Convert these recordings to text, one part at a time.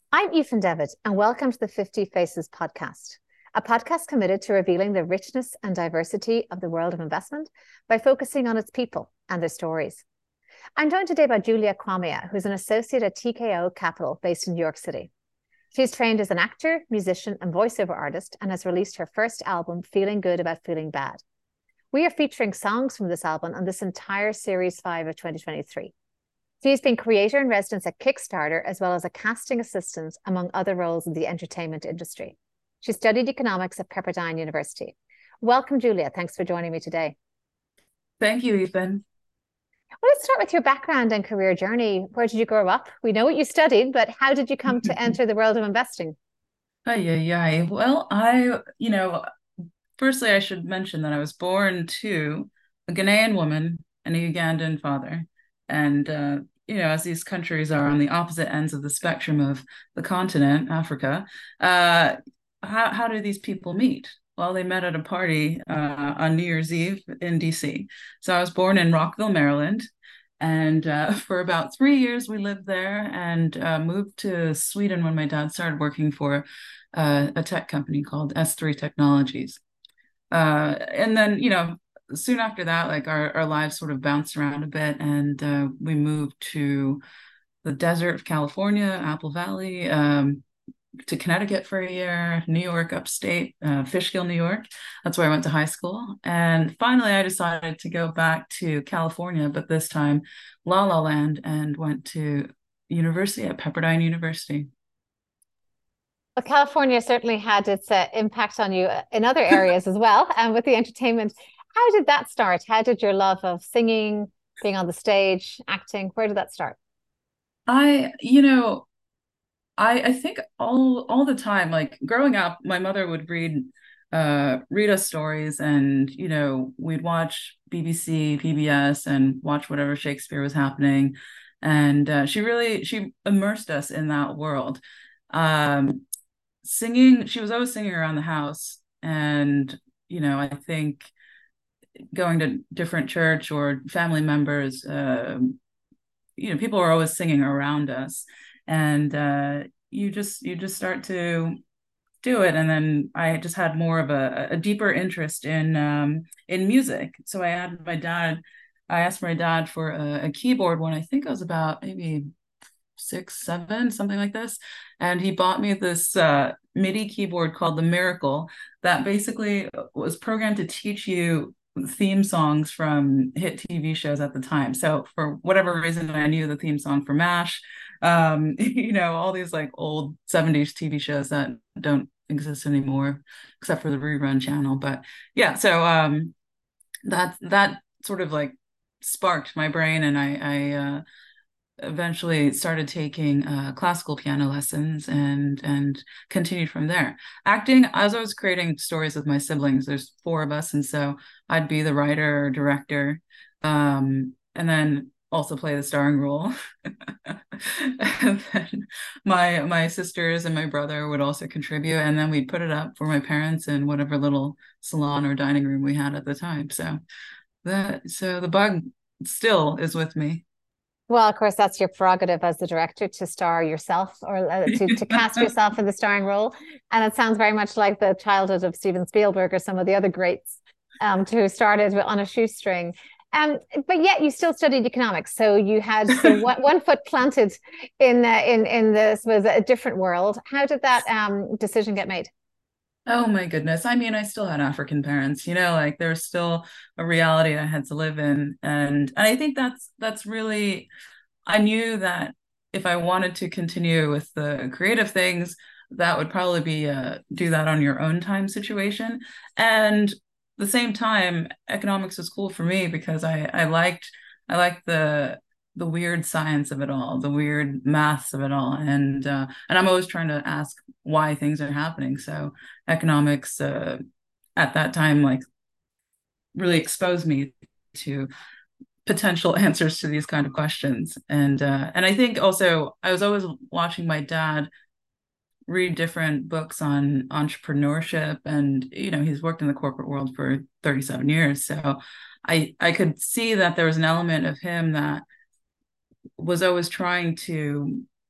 I'm Ethan Devitt, and welcome to the 50 Faces podcast, a podcast committed to revealing the richness and diversity of the world of investment by focusing on its people and their stories. I'm joined today by Julia Kwamea, who's an associate at TKO Capital based in New York City. She's trained as an actor, musician, and voiceover artist and has released her first album, Feeling Good About Feeling Bad. We are featuring songs from this album on this entire Series 5 of 2023. She's been creator in residence at Kickstarter, as well as a casting assistant, among other roles in the entertainment industry. She studied economics at Pepperdine University. Welcome, Julia. Thanks for joining me today. Thank you, Ethan. Well, let's start with your background and career journey. Where did you grow up? We know what you studied, but how did you come to enter the world of investing? Ay, ay, ay. Well, firstly, I should mention that I was born to a Ghanaian woman and a Ugandan father. And, as these countries are on the opposite ends of the spectrum of the continent, Africa, how do these people meet? Well, they met at a party on New Year's Eve in DC. So I was born in Rockville, Maryland. And for about 3 years, we lived there and moved to Sweden when my dad started working for a tech company called S3 Technologies. And then, soon after that, like our lives sort of bounced around a bit, and we moved to the desert of California, Apple Valley, to Connecticut for a year, New York upstate, Fishkill, New York. That's where I went to high school. And finally, I decided to go back to California, but this time La La Land, and went to university at Pepperdine University. Well, California certainly had its impact on you in other areas as well, and with the entertainment. How did that start? How did your love of singing, being on the stage, acting, where did that start? I, you know, I think all the time, like growing up, my mother would read us stories, and we'd watch BBC, PBS, and watch whatever Shakespeare was happening, and she immersed us in that world. Um, Singing, she was always singing around the house, and I think going to different church or family members, people are always singing around us, and you just start to do it. And then I just had more of a deeper interest in music. So I asked my dad for a keyboard when I think I was about maybe 6, 7, something like this. And he bought me this MIDI keyboard called the Miracle that basically was programmed to teach you theme songs from hit TV shows at the time. So for whatever reason, I knew the theme song for MASH, all these like old 70s TV shows that don't exist anymore, except for the rerun channel. But yeah, so that sort of like sparked my brain, and I eventually started taking classical piano lessons, and continued from there. Acting, as I was creating stories with my siblings, there's four of us, and so I'd be the writer or director, and then also play the starring role. And then my sisters and my brother would also contribute, and then we'd put it up for my parents in whatever little salon or dining room we had at the time. So the bug still is with me. Well, of course, that's your prerogative as the director to star yourself or to cast yourself in the starring role. And it sounds very much like the childhood of Steven Spielberg or some of the other greats who started on a shoestring. But yet you still studied economics, so you had one foot planted in this was a different world. How did that decision get made? Oh my goodness. I mean, I still had African parents, like there's still a reality I had to live in. And I think that's really, I knew that if I wanted to continue with the creative things, that would probably be a do that on your own time situation. And the same time, economics was cool for me because I liked the weird science of it all, the weird maths of it all, and I'm always trying to ask why things are happening. So economics at that time like really exposed me to potential answers to these kind of questions. And I think also I was always watching my dad read different books on entrepreneurship, and he's worked in the corporate world for 37 years, so I could see that there was an element of him that was always trying to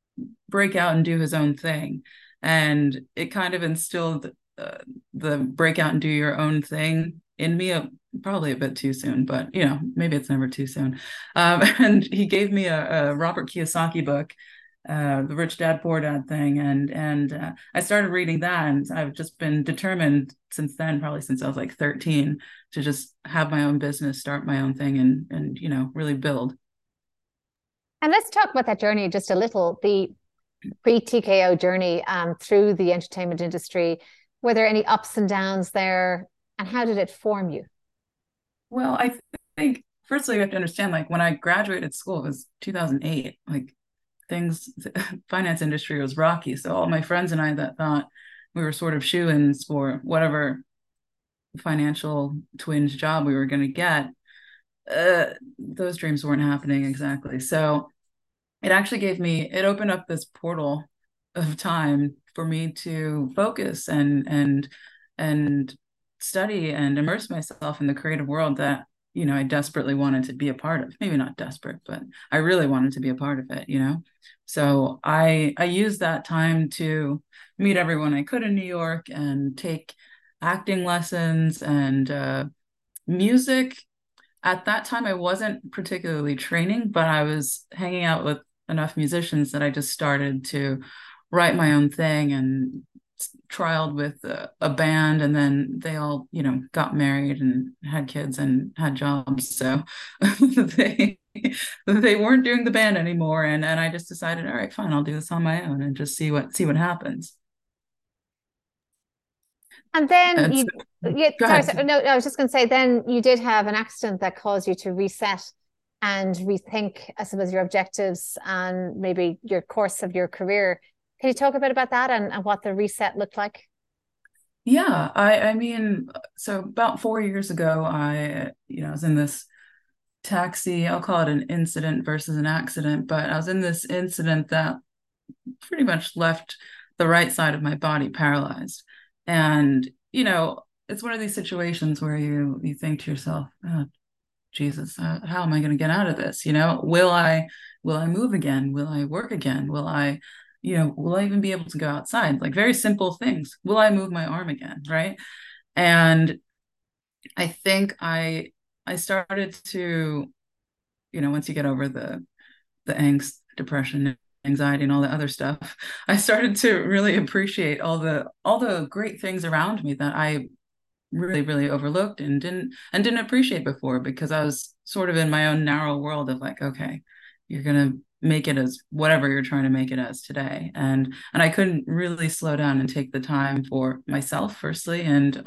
break out and do his own thing. And it kind of instilled the break out and do your own thing in me, probably a bit too soon, but maybe it's never too soon. And he gave me a Robert Kiyosaki book, the Rich Dad Poor Dad thing, and I started reading that, and I've just been determined since then, probably since I was like 13, to just have my own business, start my own thing, and really build. And let's talk about that journey just a little, the pre-TKO journey through the entertainment industry. Were there any ups and downs there, and how did it form you? Well, I think firstly you have to understand, like when I graduated school, it was 2008. Like things, finance industry was rocky. So all my friends and I that thought we were sort of shoo-ins for whatever financial twinge job we were going to get, those dreams weren't happening exactly. So it opened up this portal of time for me to focus and study and immerse myself in the creative world that I desperately wanted to be a part of. Maybe not desperate, but I really wanted to be a part of it. So I used that time to meet everyone I could in New York and take acting lessons and music. At that time, I wasn't particularly training, but I was hanging out with enough musicians that I just started to write my own thing and trialed with a band, and then they all got married and had kids and had jobs, so they they weren't doing the band anymore, and I just decided, all right, fine, I'll do this on my own and just see what happens. And then And you, so, yeah, go sorry, ahead. sorry, no, I was just going to say, then you did have an accident that caused you to reset and rethink, I suppose, your objectives and maybe your course of your career. Can you talk a bit about that and what the reset looked like? Yeah, I mean, so about 4 years ago, I was in this taxi. I'll call it an incident versus an accident, but I was in this incident that pretty much left the right side of my body paralyzed. And, it's one of these situations where you think to yourself, oh, Jesus, how am I going to get out of this? Will I move again? Will I work again? Will I even be able to go outside? Like very simple things. Will I move my arm again? Right. And I think I started to, once you get over the angst, depression, anxiety, and all the other stuff, I started to really appreciate all the great things around me that I really, really overlooked and didn't appreciate before, because I was sort of in my own narrow world of like, okay, you're gonna make it as whatever you're trying to make it as today. And I couldn't really slow down and take the time for myself, firstly,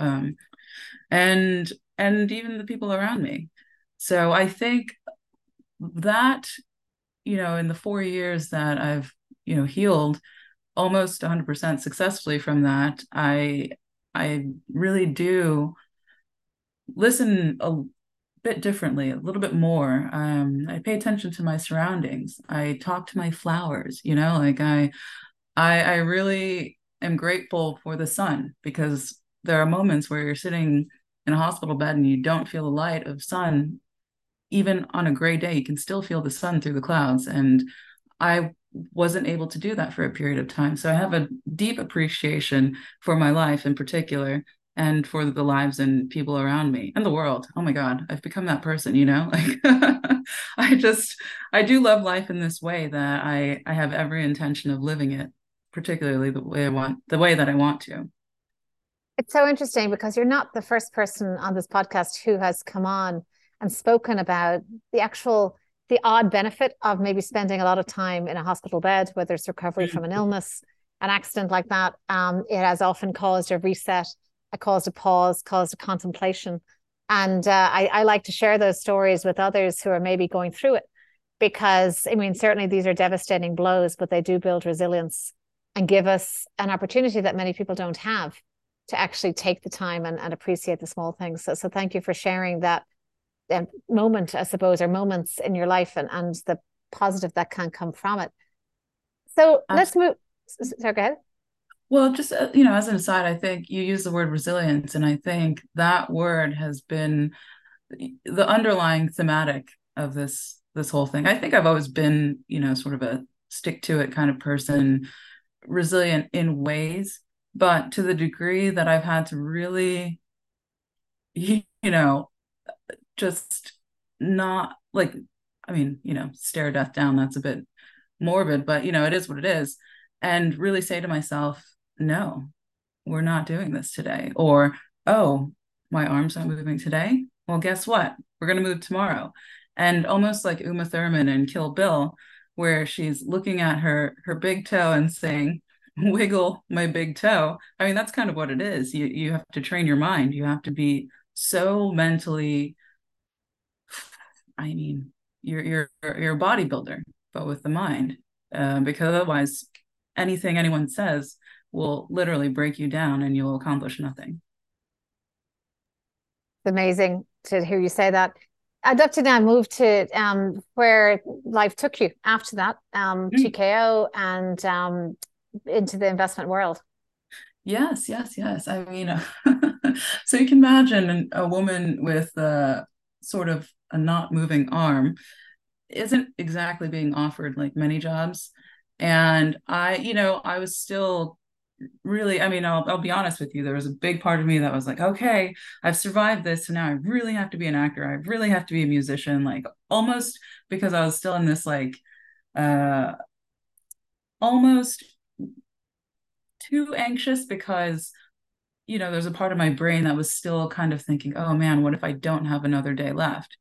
and even the people around me. So I think that, in the 4 years that I've, healed almost 100% successfully from that, I really do listen a bit differently, a little bit more. I pay attention to my surroundings. I talk to my flowers, like I really am grateful for the sun, because there are moments where you're sitting in a hospital bed and you don't feel the light of sun. Even on a gray day, you can still feel the sun through the clouds. And I wasn't able to do that for a period of time. So I have a deep appreciation for my life in particular, and for the lives and people around me and the world. Oh my God, I've become that person. Like I just, I do love life in this way that I have every intention of living it, particularly the way that I want to. It's so interesting because you're not the first person on this podcast who has come on and spoken about the odd benefit of maybe spending a lot of time in a hospital bed, whether it's recovery from an illness, an accident like that. It has often caused a reset, it caused a pause, caused a contemplation. And I like to share those stories with others who are maybe going through it, because, I mean, certainly these are devastating blows, but they do build resilience and give us an opportunity that many people don't have to actually take the time and appreciate the small things. So thank you for sharing that moment, I suppose, or moments in your life, and the positive that can come from it. So let's Absolutely. move. Sorry, go ahead. Well, just as an aside, I think you use the word resilience, and I think that word has been the underlying thematic of this whole thing. I think I've always been, sort of a stick to it kind of person, resilient in ways, but to the degree that I've had to really, you know, just not like, I mean, stare death down, that's a bit morbid, but it is what it is. And really say to myself, no, we're not doing this today. Or, oh, my arm's not moving today. Well, guess what? We're going to move tomorrow. And almost like Uma Thurman in Kill Bill, where she's looking at her big toe and saying, wiggle my big toe. I mean, that's kind of what it is. You have to train your mind. You have to be so mentally, I mean, you're a bodybuilder, but with the mind, because otherwise, anything anyone says will literally break you down, and you'll accomplish nothing. It's amazing to hear you say that. I'd love to now move to where life took you after that, TKO and into the investment world. Yes, yes, yes. I mean, so you can imagine a woman with sort of a not moving arm isn't exactly being offered like many jobs. And I was still really, I mean, I'll be honest with you, there was a big part of me that was like, okay, I've survived this, so now I really have to be an actor. I really have to be a musician, like almost because I was still in this like uh almost too anxious because there's a part of my brain that was still kind of thinking, oh man, what if I don't have another day left?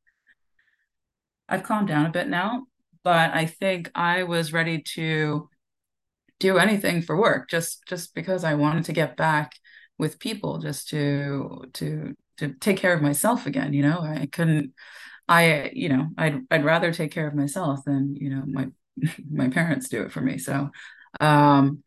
I've calmed down a bit now, but I think I was ready to do anything for work, just because I wanted to get back with people, just to take care of myself again. I couldn't. I'd rather take care of myself than my my parents do it for me. So um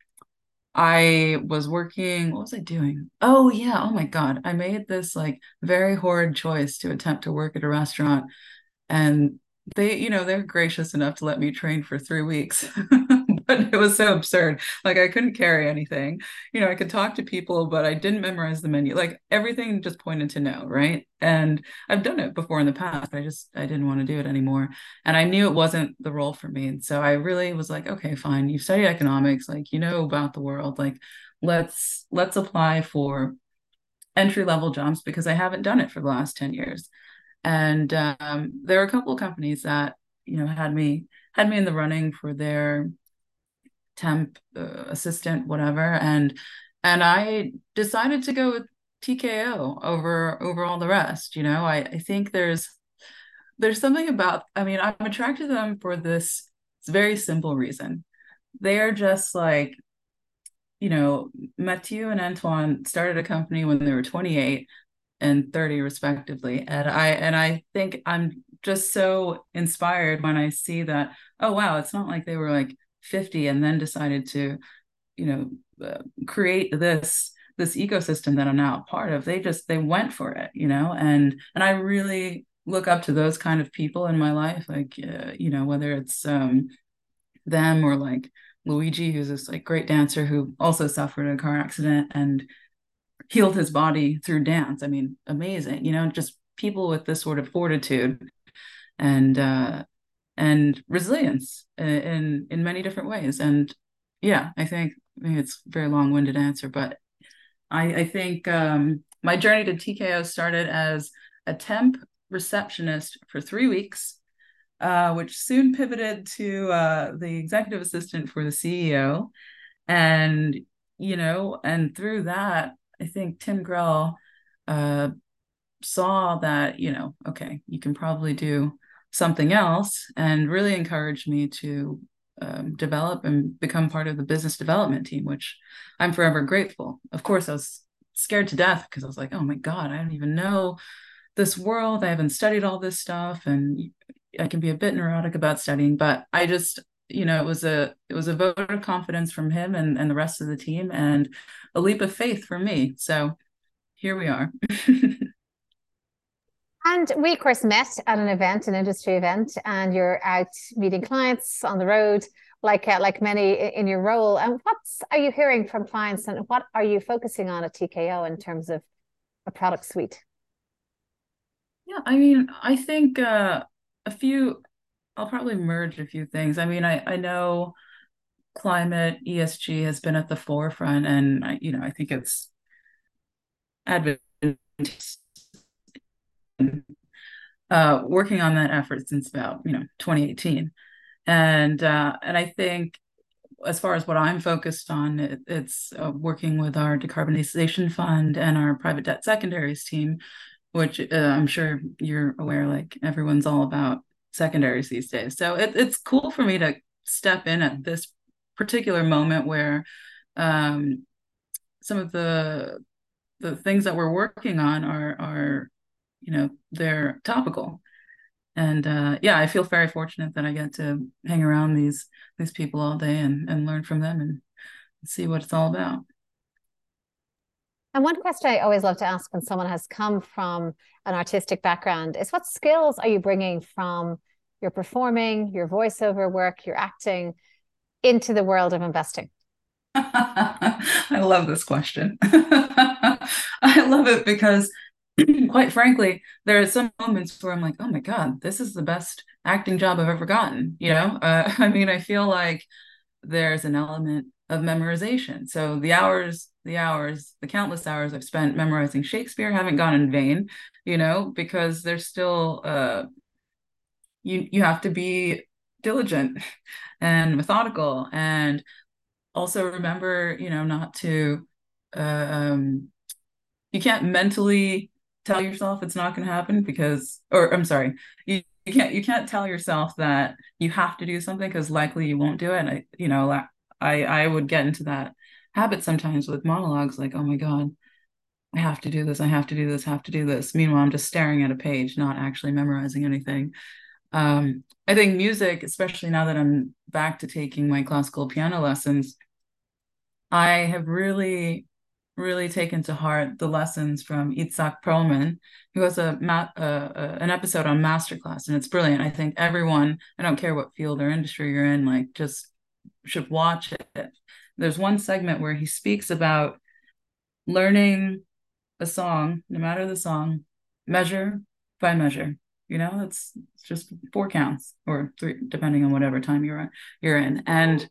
I was working, what was I doing? Oh yeah, oh my God. I made this like very horrid choice to attempt to work at a restaurant, and they're gracious enough to let me train for 3 weeks. But it was so absurd. Like I couldn't carry anything. I could talk to people, but I didn't memorize the menu. Like everything just pointed to no, right? And I've done it before in the past, but I didn't want to do it anymore. And I knew it wasn't the role for me. And so I really was like, okay, fine. You've studied economics, like you know about the world. Like let's apply for entry level jobs because I haven't done it for the last 10 years. And there are a couple of companies that had me in the running for their temp assistant, whatever, and I decided to go with TKO over all the rest. I think there's something about, I mean, I'm attracted to them for this very simple reason. They are just like, Mathieu and Antoine started a company when they were 28 and 30 respectively. And I think I'm just so inspired when I see that, oh wow, it's not like they were like 50 and then decided to, you create this ecosystem that I'm now a part of. They went for it, and I really look up to those kind of people in my life, like whether it's them or like Luigi, who's this like great dancer who also suffered a car accident and healed his body through dance. I mean, amazing, just people with this sort of fortitude and resilience in many different ways. And yeah, I think maybe it's a very long-winded answer, but I think my journey to TKO started as a temp receptionist for 3 weeks, which soon pivoted to the executive assistant for the CEO. And and through that, I think Tim Grell uh, saw that, okay, you can probably do something else, and really encouraged me to develop and become part of the business development team, which I'm forever grateful. Of course, I was scared to death because I was like, oh my God, I don't even know this world. I haven't studied all this stuff, and I can be a bit neurotic about studying, but I just, it was a vote of confidence from him and the rest of the team, and a leap of faith for me. So here we are. And we, of course, met at an event, an industry event, and you're out meeting clients on the road, like many in your role. And what are you hearing from clients, and what are you focusing on at TKO in terms of a product suite? Yeah, I mean, I think a few, I'll probably merge a few things. I mean, I know climate, ESG has been at the forefront, and I think it's advantageous, working on that effort since about 2018. And I think, as far as what I'm focused on, it's working with our decarbonization fund and our private debt secondaries team, which I'm sure you're aware, like everyone's all about secondaries these days. So it's cool for me to step in at this particular moment where um, some of the things that we're working on are they're topical. And yeah, I feel very fortunate that I get to hang around these people all day and learn from them and see what it's all about. And one question I always love to ask when someone has come from an artistic background is what skills are you bringing from your performing, your voiceover work, your acting into the world of investing? I love this question. I love it because, quite frankly, there are some moments where I'm like, oh my God, this is the best acting job I've ever gotten. I mean, I feel like there's an element of memorization. So the countless hours I've spent memorizing Shakespeare haven't gone in vain, because there's still you have to be diligent and methodical, and also remember, not to um you can't mentally tell yourself it's not going to happen, because, or I'm sorry, you can't tell yourself that you have to do something, because likely you won't do it. And I would get into that habit sometimes with monologues, like, oh my God, I have to do this, I have to do this, have to do this. Meanwhile, I'm just staring at a page, not actually memorizing anything. I think music, especially now that I'm back to taking my classical piano lessons, I have really, really taken to heart the lessons from Itzhak Perlman, who has an episode on Masterclass, and it's brilliant. I think everyone, I don't care what field or industry you're in, like, just should watch it. There's one segment where he speaks about learning a song, no matter the song, measure by measure. It's just four counts or three, depending on whatever time you're in. And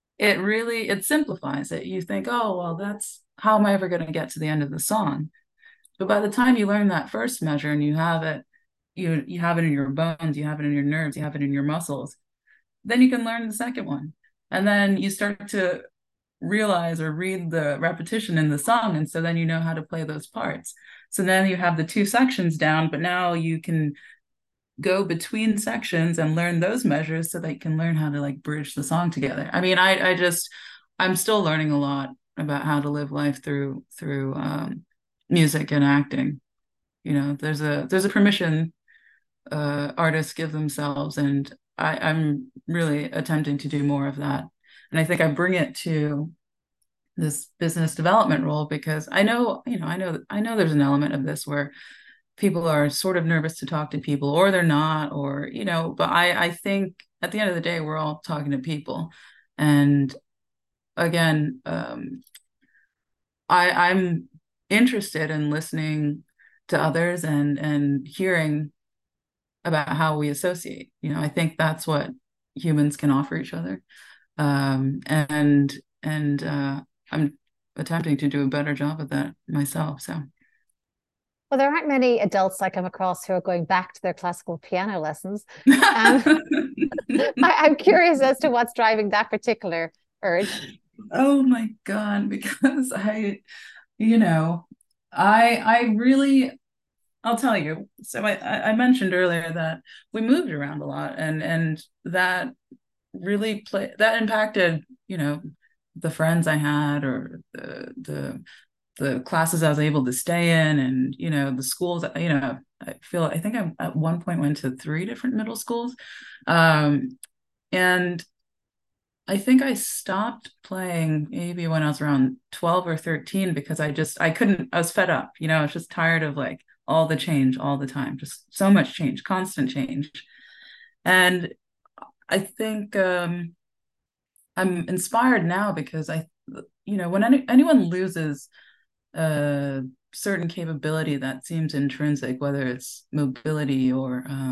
it simplifies it. You think, oh, well, that's how am I ever going to get to the end of the song? But by the time you learn that first measure and you have it, you have it in your bones, you have it in your nerves, you have it in your muscles, then you can learn the second one. And then you start to realize or read the repetition in the song. And so then you know how to play those parts. So then you have the two sections down, but now you can go between sections and learn those measures so that you can learn how to, like, bridge the song together. I mean, I'm still learning a lot about how to live life through music and acting. There's a permission artists give themselves, and I'm really attempting to do more of that. And I think I bring it to this business development role because I know there's an element of this where people are sort of nervous to talk to people, or they're not, or but I think at the end of the day we're all talking to people. And again, I'm interested in listening to others and hearing about how we associate. I think that's what humans can offer each other. And I'm attempting to do a better job of that myself. So Well, there aren't many adults I come across who are going back to their classical piano lessons. Um, I'm curious as to what's driving that particular urge. oh my God, because you know, I really, I'll tell you. So I mentioned earlier that we moved around a lot, and that really that impacted, the friends I had, or the classes I was able to stay in, and the schools. I think I at one point went to three different middle schools, and I think I stopped playing maybe when I was around 12 or 13 because I couldn't, I was fed up, I was just tired of, like, all the change all the time, just so much change, constant change. And I think I'm inspired now because when anyone loses a certain capability that seems intrinsic, whether it's mobility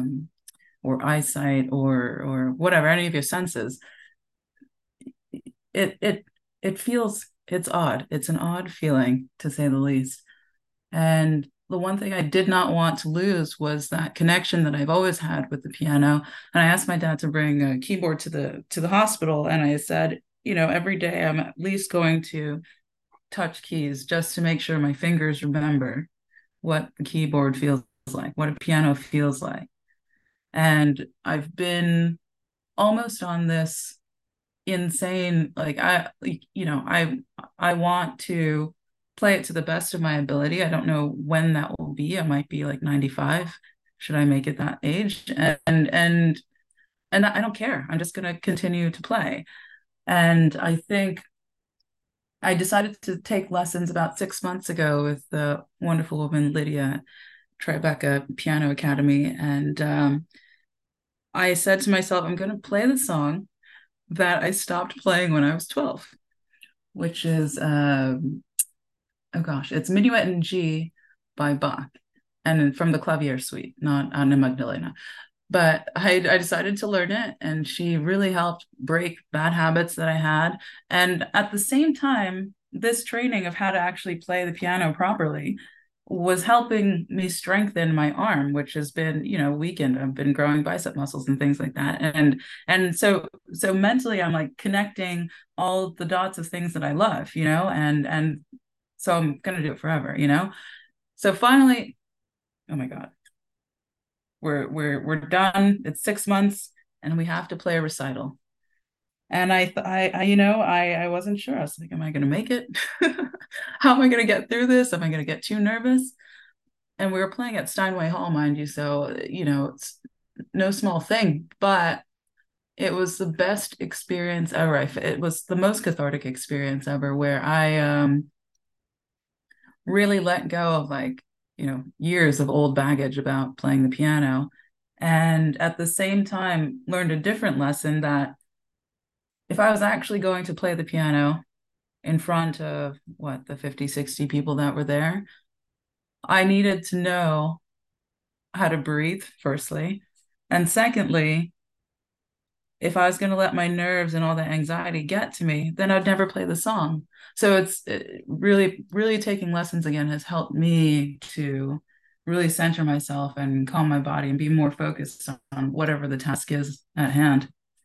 or eyesight or whatever, any of your senses, it feels, it's odd. It's an odd feeling, to say the least. And the one thing I did not want to lose was that connection that I've always had with the piano. And I asked my dad to bring a keyboard to the hospital, and I said, every day I'm at least going to touch keys just to make sure my fingers remember what the keyboard feels like, what a piano feels like. And I've been almost on this insane, like I want to play it to the best of my ability. I don't know when that will be. I might be like 95 should I make it that age. And I don't care. I'm just going to continue to play. And I think I decided to take lessons about 6 months ago with the wonderful woman Lydia Tribeca Piano Academy. And I said to myself, I'm going to play the song that I stopped playing when I was 12, which is, oh gosh, it's Minuet in G by Bach, and from the Clavier Suite, not Anna Magdalena. But I decided to learn it, and she really helped break bad habits that I had. And at the same time, this training of how to actually play the piano properly was helping me strengthen my arm, which has been, weakened. I've been growing bicep muscles and things like that. And so mentally I'm like connecting all the dots of things that I love, and so I'm gonna do it forever, So finally, oh my God, we're done. It's 6 months and we have to play a recital. And I wasn't sure. I was like, am I going to make it? How am I going to get through this? Am I going to get too nervous? And we were playing at Steinway Hall, mind you. So, it's no small thing, but it was the best experience ever. It was the most cathartic experience ever, where I really let go of years of old baggage about playing the piano. And at the same time, learned a different lesson that if I was actually going to play the piano in front of the 50, 60 people that were there, I needed to know how to breathe, firstly. And secondly, if I was going to let my nerves and all the anxiety get to me, then I'd never play the song. So it's really, really taking lessons again has helped me to really center myself and calm my body and be more focused on whatever the task is at hand.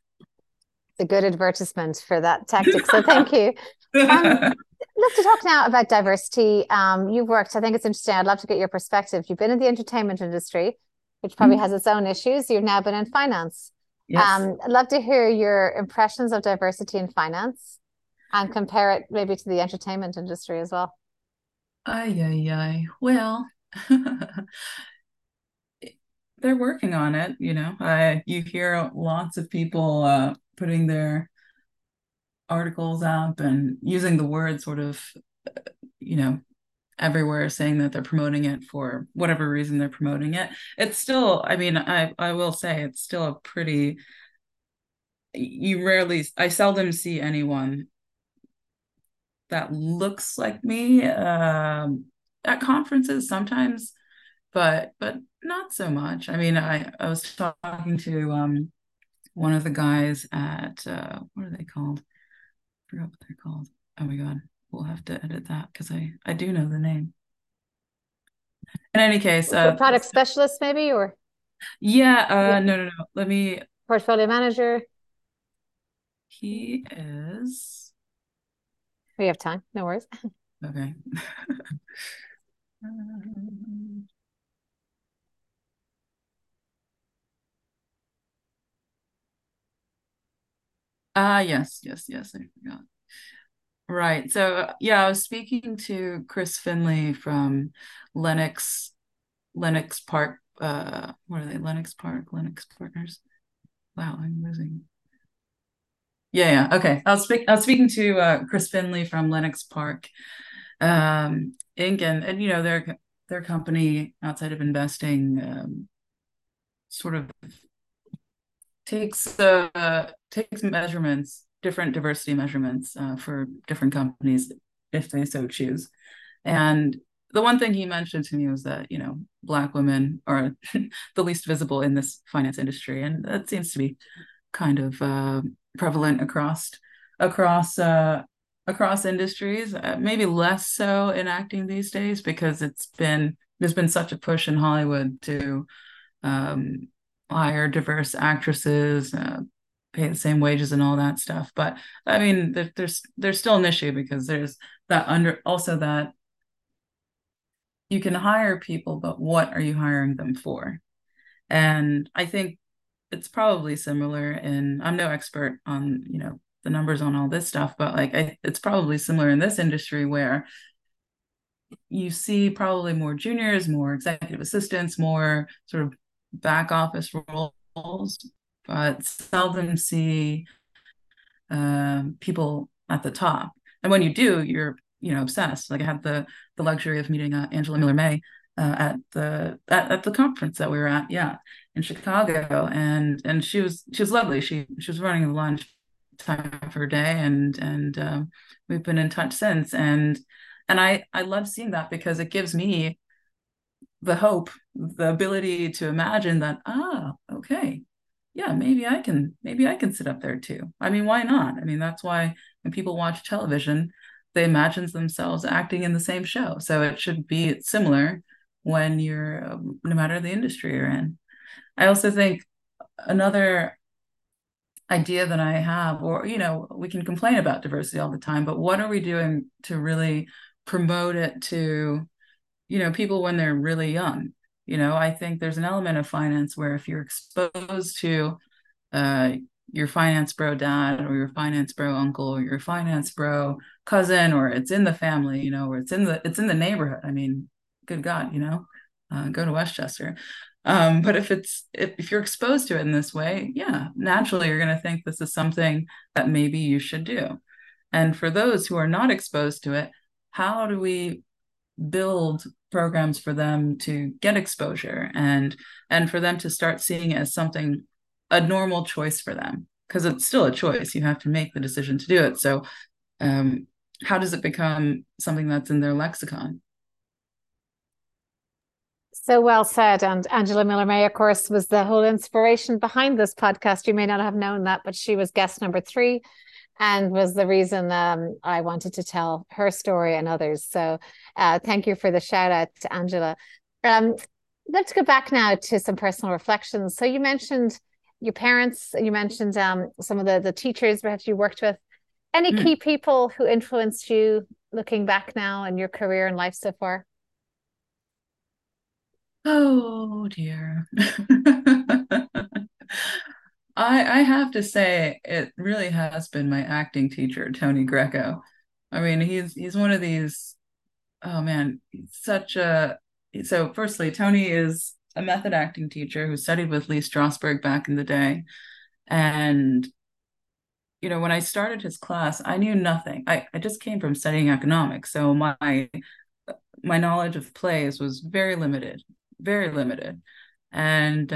A good advertisement for that tactic. So thank you. Love to talk now about diversity. You've worked, I think it's interesting. I'd love to get your perspective. You've been in the entertainment industry, which probably has its own issues. You've now been in finance. Yes. I'd love to hear your impressions of diversity in finance and compare it maybe to the entertainment industry as well. Well, they're working on it, you hear lots of people putting their articles up and using the word sort of, everywhere, saying that they're promoting it for whatever reason they're promoting it. It's still, I will say it's still a pretty, I seldom see anyone that looks like me at conferences sometimes, but not so much. I was talking to one of the guys at what are they called? I forgot what they're called. Oh my God, we'll have to edit that because I do know the name. In any case, product specialist maybe, or yeah, no. Let me. Portfolio manager. He is. We have time. No worries. Okay. Yes. I forgot. Right. So yeah, I was speaking to Chris Finley from Lenox Park. What are they? Lenox Partners. Wow, I'm losing. Yeah. Okay. I was speaking to Chris Finley from Lenox Park Inc. and their company, outside of investing, sort of takes measurements, different diversity measurements for different companies if they so choose. And the one thing he mentioned to me was that Black women are the least visible in this finance industry, and that seems to be kind of prevalent across across industries, maybe less so in acting these days because there's been such a push in Hollywood to um, hire diverse actresses, pay the same wages and all that stuff. But I mean, there's still an issue because there's that under also that you can hire people, but what are you hiring them for? And I think it's probably similar in, I'm no expert on, the numbers on all this stuff, but like it's probably similar in this industry where you see probably more juniors, more executive assistants, more sort of back office roles, but seldom see people at the top. And when you do, you're obsessed. Like I had the luxury of meeting Angela Miller May at the conference that we were at, yeah, in Chicago, and she was lovely. She was running the lunch time of her day, and we've been in touch since. And I love seeing that because it gives me the hope, the ability to imagine that, okay, yeah, maybe I can sit up there too. I mean, why not? I mean, that's why when people watch television, they imagine themselves acting in the same show. So it should be similar when you're, no matter the industry you're in. I also think another idea that I have, or, we can complain about diversity all the time, but what are we doing to really promote it to, people when they're really young? I think there's an element of finance where if you're exposed to uh, your finance bro dad or your finance bro uncle or your finance bro cousin, or it's in the family, or it's in the neighborhood. I mean, good God, go to Westchester. But if you're exposed to it in this way, yeah, naturally you're going to think this is something that maybe you should do. And for those who are not exposed to it, how do we build programs for them to get exposure and for them to start seeing it as something, a normal choice for them, because it's still a choice. You have to make the decision to do it. So um, how does it become something that's in their lexicon? So well said. And Angela Miller May, of course, was the whole inspiration behind this podcast. You may not have known that, but she was guest number 3 and was the reason I wanted to tell her story and others. So thank you for the shout out to Angela. Let's go back now to some personal reflections. So you mentioned your parents, you mentioned some of the teachers perhaps you worked with. Any key people who influenced you looking back now in your career and life so far? Oh dear. I have to say it really has been my acting teacher, Tony Greco. I mean, he's one of these, oh man, so firstly, Tony is a method acting teacher who studied with Lee Strasberg back in the day. And when I started his class, I knew nothing. I just came from studying economics, so my knowledge of plays was very limited, very limited. And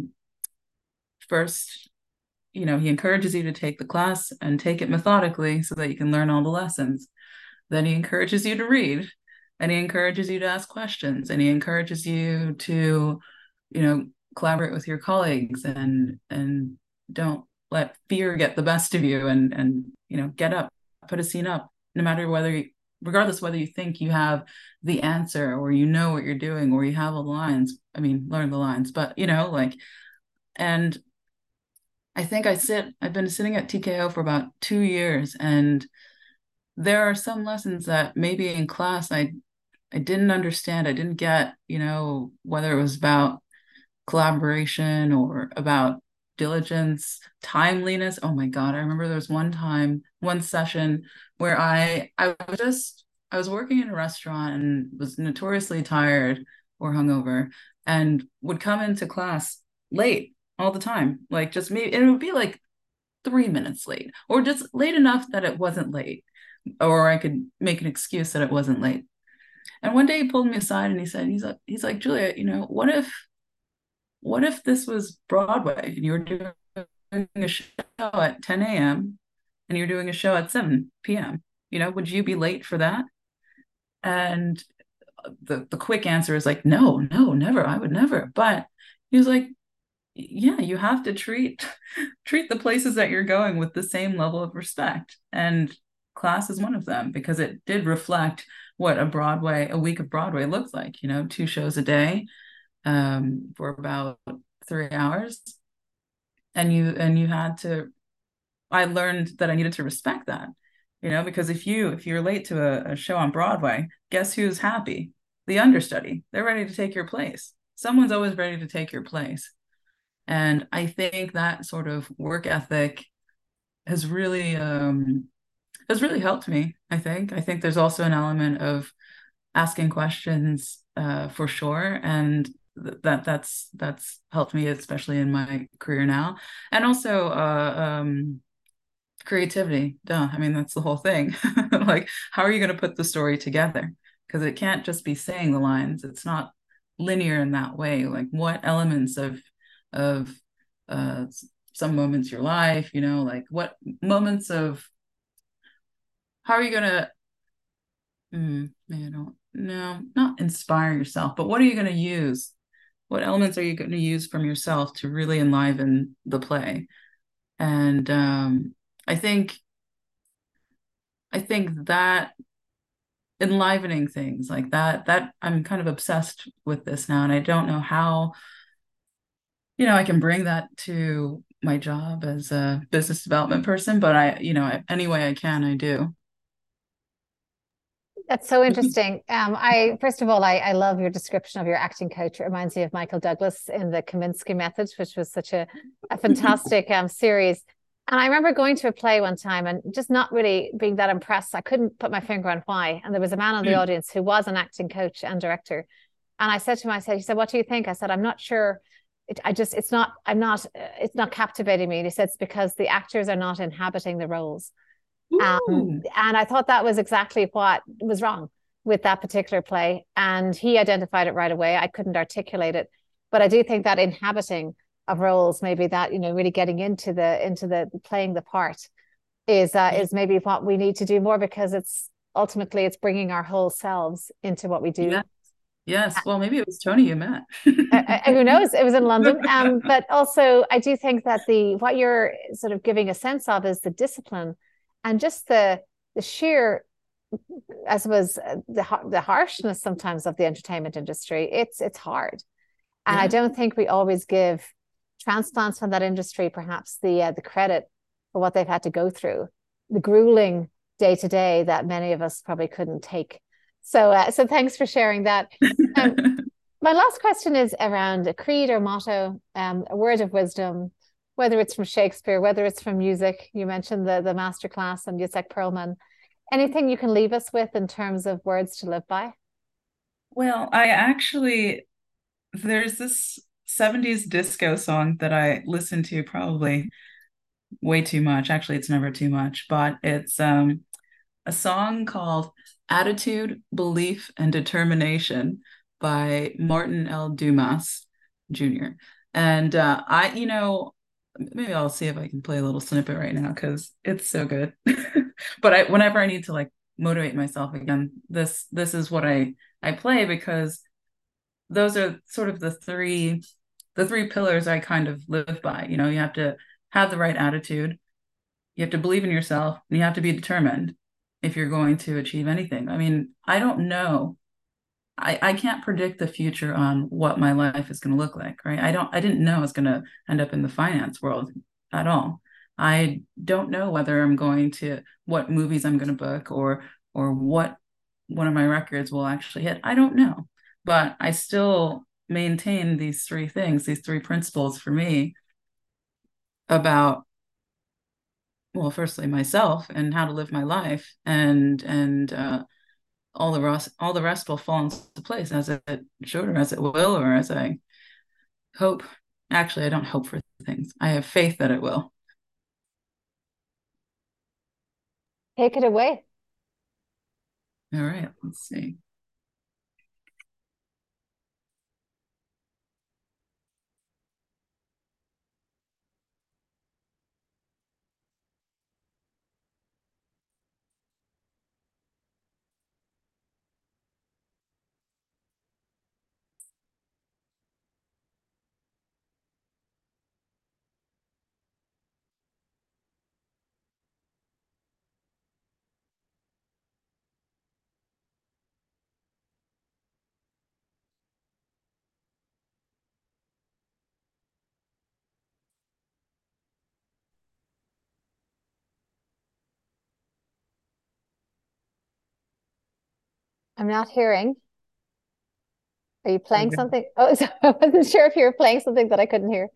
first, he encourages you to take the class and take it methodically so that you can learn all the lessons. Then he encourages you to read, and he encourages you to ask questions, and he encourages you to, collaborate with your colleagues and don't let fear get the best of you, and get up, put a scene up, no matter regardless whether you think you have the answer or you know what you're doing or you have the lines. I mean, learn the lines, but and I think I've been sitting at TKO for about 2 years, and there are some lessons that maybe in class I didn't understand. I didn't get, whether it was about collaboration or about diligence, timeliness. Oh my God. I remember there was one session where I was working in a restaurant and was notoriously tired or hungover and would come into class late all the time. Like just maybe it would be like 3 minutes late or just late enough that it wasn't late, or I could make an excuse that it wasn't late. And one day he pulled me aside and he's like, Julia, what if this was Broadway and you were doing a show at 10 a.m. and you're doing a show at 7 p.m.? Would you be late for that? And the quick answer is like, no, never. I would never. But he was like, yeah, you have to treat the places that you're going with the same level of respect. And class is one of them because it did reflect what a week of Broadway looked like, two shows a day, for about 3 hours. And you had to, I learned that I needed to respect that, because if you're late to a show on Broadway, guess who's happy? The understudy. They're ready to take your place. Someone's always ready to take your place. And I think that sort of work ethic has really helped me. I think there's also an element of asking questions, for sure, and that's helped me, especially in my career now. And also, creativity. Duh. I mean, that's the whole thing. Like, how are you going to put the story together? Because it can't just be saying the lines. It's not linear in that way. Like, what elements of uh some moments of your life, like what moments of how are you going to maybe I don't no, not inspire yourself, but what are you going to use? What elements are you going to use from yourself to really enliven the play? And I think I think that enlivening things like that I'm kind of obsessed with this now, and I don't know how I can bring that to my job as a business development person, but any way I can, I do. That's so interesting. I first of all, I love your description of your acting coach. It reminds me of Michael Douglas in the Kominsky Method, which was such a fantastic series. And I remember going to a play one time and just not really being that impressed. I couldn't put my finger on why. And there was a man in the audience who was an acting coach and director. And I said to him, he said, "What do you think?" I said, "I'm not sure. It's not captivating me." And he said, "It's because the actors are not inhabiting the roles." Ooh, And I thought that was exactly what was wrong with that particular play. And he identified it right away. I couldn't articulate it, but I do think that inhabiting of roles, maybe that, really getting into the playing the part is maybe what we need to do more, because it's ultimately it's bringing our whole selves into what we do. yeah, yes. Well, maybe it was Tony you met. Who knows? It was in London. But also I do think that the what you're sort of giving a sense of is the discipline and just the sheer, I suppose, the harshness sometimes of the entertainment industry. It's hard, and I Yeah. don't think we always give transplants from that industry perhaps the credit for what they've had to go through, the grueling day to day that many of us probably couldn't take. So thanks for sharing that. Um, my last question is around a creed or motto, a word of wisdom, whether it's from Shakespeare, whether it's from music. You mentioned the master class and Jacek Perlman. Anything you can leave us with in terms of words to live by? Well, there's this 70s disco song that I listen to probably way too much. Actually, it's never too much, but it's a song called Attitude, Belief, and Determination by Martin L. Dumas Jr. And maybe I'll see if I can play a little snippet right now because it's so good. But whenever I need to like motivate myself again, this is what I play because those are sort of the three pillars I kind of live by. You have to have the right attitude, you have to believe in yourself, and you have to be determined if you're going to achieve anything. I mean, I don't know. I can't predict the future on what my life is going to look like, right? I didn't know I was going to end up in the finance world at all. I don't know whether what movies I'm going to book or what one of my records will actually hit. I don't know. But I still maintain these three things, these three principles for me about, well, firstly myself and how to live my life, and all the rest will fall into place as it should, or as it will, or as I hope. Actually, I don't hope for things. I have faith that it will. Take it away. All right, let's see. I'm not hearing. Are you playing Okay. something? Oh, sorry, I wasn't sure if you were playing something that I couldn't hear.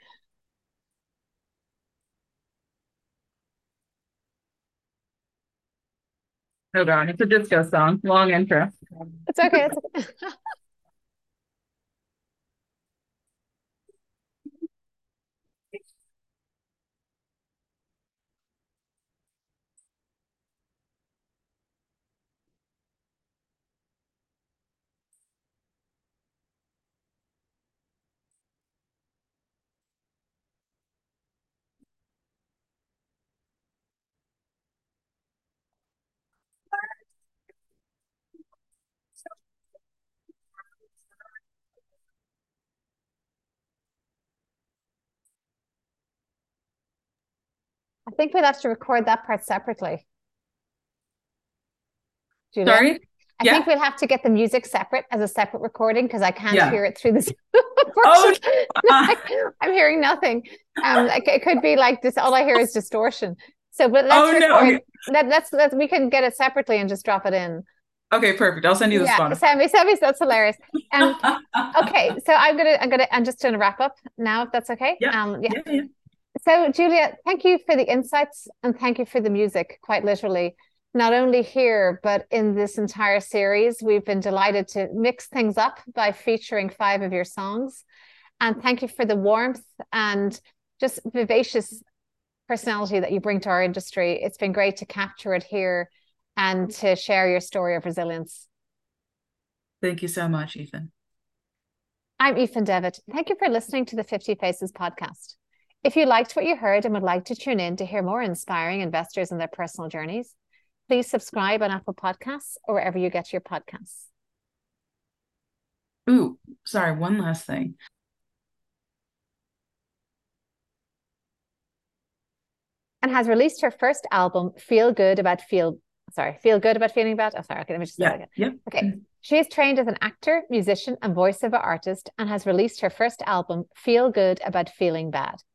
Hold on, it's a disco song. Long intro. It's okay. It's okay. I think we'll have to record that part separately, Julia. Sorry? I think Yeah? we'll have to get the music separate as a separate recording because I can't Yeah. hear it through this Oh, version. I'm hearing nothing. Like it could be like this. All I hear is distortion. So, but let's oh no. record. Okay. Let's we can get it separately and just drop it in. Okay, perfect. I'll send you the Yeah, Spotify. send me. That's hilarious. Okay, so I'm just going to wrap up now, if that's okay. Yeah. Yeah. Yeah, yeah. So, Julia, thank you for the insights and thank you for the music, quite literally. Not only here, but in this entire series, we've been delighted to mix things up by featuring 5 of your songs. And thank you for the warmth and just vivacious personality that you bring to our industry. It's been great to capture it here and to share your story of resilience. Thank you so much, Ethan. I'm Ethan Devitt. Thank you for listening to the 50 Faces podcast. If you liked what you heard and would like to tune in to hear more inspiring investors and their personal journeys, please subscribe on Apple Podcasts or wherever you get your podcasts. Ooh, sorry, one last thing. And has released her first album, Feel Good About Feeling Bad. Oh, sorry. Okay, let me just start again. Yep. Okay. She is trained as an actor, musician, and voiceover artist and has released her first album, Feel Good About Feeling Bad.